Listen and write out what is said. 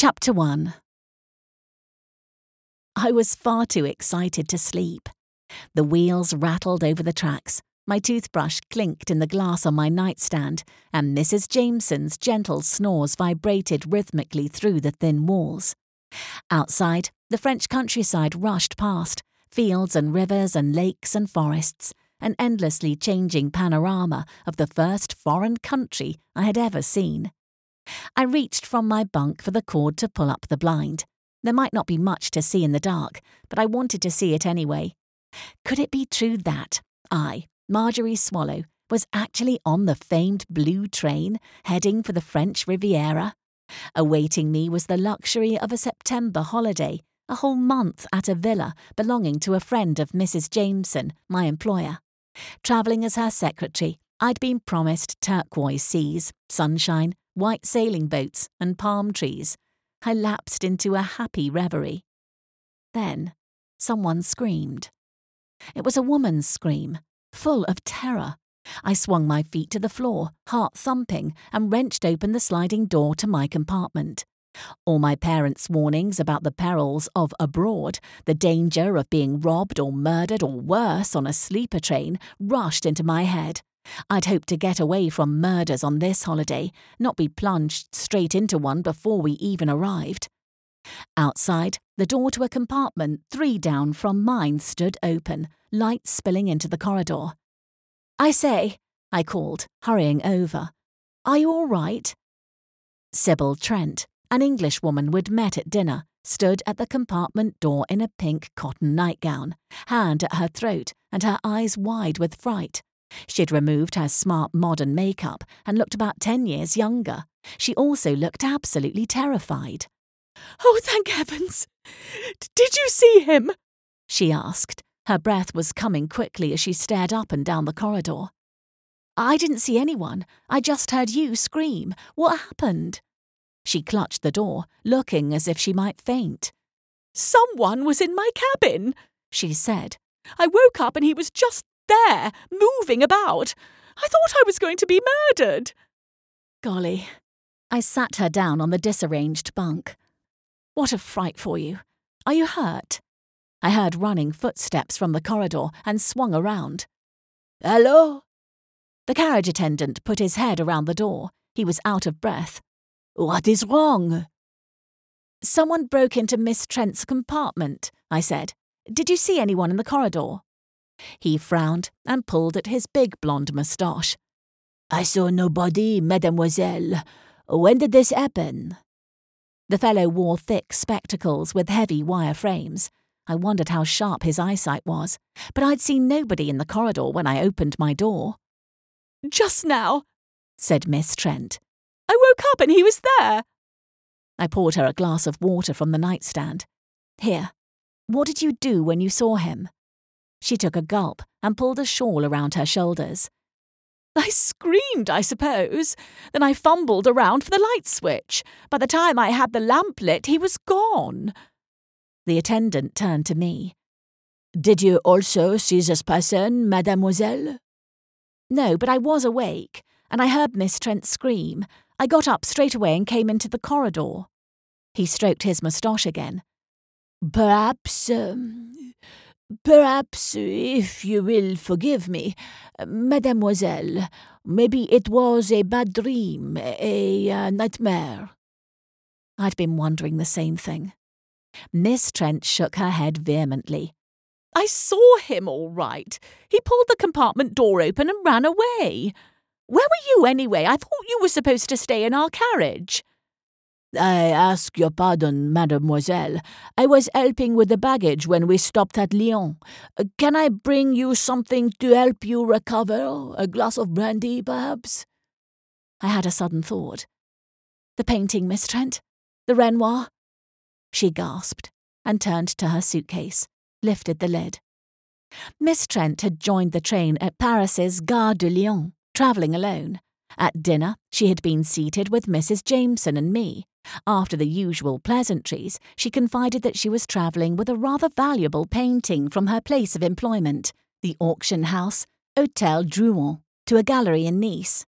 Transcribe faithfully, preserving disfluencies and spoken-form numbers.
Chapter one. I was far too excited to sleep. The wheels rattled over the tracks, my toothbrush clinked in the glass on my nightstand, and Missus Jameson's gentle snores vibrated rhythmically through the thin walls. Outside, the French countryside rushed past, fields and rivers and lakes and forests, an endlessly changing panorama of the first foreign country I had ever seen. I reached from my bunk for the cord to pull up the blind. There might not be much to see in the dark, but I wanted to see it anyway. Could it be true that I, Marjorie Swallow, was actually on the famed blue train heading for the French Riviera? Awaiting me was the luxury of a September holiday, a whole month at a villa belonging to a friend of Missus Jameson, my employer. Travelling as her secretary, I'd been promised turquoise seas, sunshine, white sailing boats and palm trees. I lapsed into a happy reverie. Then someone screamed. It was a woman's scream, full of terror. I swung my feet to the floor, heart thumping, and wrenched open the sliding door to my compartment. All my parents' warnings about the perils of abroad, the danger of being robbed or murdered or worse on a sleeper train, rushed into my head. I'd hoped to get away from murders on this holiday, not be plunged straight into one before we even arrived. Outside, the door to a compartment three down from mine stood open, light spilling into the corridor. "I say," I called, hurrying over. "Are you all right?" Sybil Trent, an Englishwoman we'd met at dinner, stood at the compartment door in a pink cotton nightgown, hand at her throat and her eyes wide with fright. She'd removed her smart modern makeup and looked about ten years younger. She also looked absolutely terrified. "Oh, thank heavens! Did you see him?" she asked. Her breath was coming quickly as she stared up and down the corridor. "I didn't see anyone. I just heard you scream. What happened?" She clutched the door, looking as if she might faint. "Someone was in my cabin," she said. "I woke up and he was just there, moving about. I thought I was going to be murdered." Golly. I sat her down on the disarranged bunk. "What a fright for you. Are you hurt?" I heard running footsteps from the corridor and swung around. "Hello?" The carriage attendant put his head around the door. He was out of breath. "What is wrong?" "Someone broke into Miss Trent's compartment," I said. "Did you see anyone in the corridor?" He frowned and pulled at his big blonde moustache. "I saw nobody, mademoiselle. When did this happen?" The fellow wore thick spectacles with heavy wire frames. I wondered how sharp his eyesight was, but I'd seen nobody in the corridor when I opened my door. "Just now," said Miss Trent. "I woke up and he was there." I poured her a glass of water from the nightstand. "Here, what did you do when you saw him?" She took a gulp and pulled a shawl around her shoulders. "I screamed, I suppose. Then I fumbled around for the light switch. By the time I had the lamp lit, he was gone." The attendant turned to me. "Did you also see this person, mademoiselle?" "No, but I was awake, and I heard Miss Trent scream. I got up straight away and came into the corridor." He stroked his moustache again. "Perhaps... Um, Perhaps, if you will forgive me, mademoiselle, maybe it was a bad dream, a, a nightmare." I'd been wondering the same thing. Miss Trent shook her head vehemently. "I saw him all right. He pulled the compartment door open and ran away. Where were you anyway? I thought you were supposed to stay in our carriage." "I ask your pardon, mademoiselle. I was helping with the baggage when we stopped at Lyon. Can I bring you something to help you recover? A glass of brandy, perhaps?" I had a sudden thought. "The painting, Miss Trent? The Renoir?" She gasped and turned to her suitcase, lifted the lid. Miss Trent had joined the train at Paris's Gare de Lyon, travelling alone. At dinner, she had been seated with Missus Jameson and me. After the usual pleasantries, she confided that she was travelling with a rather valuable painting from her place of employment, the auction house, Hôtel Drouot, to a gallery in Nice.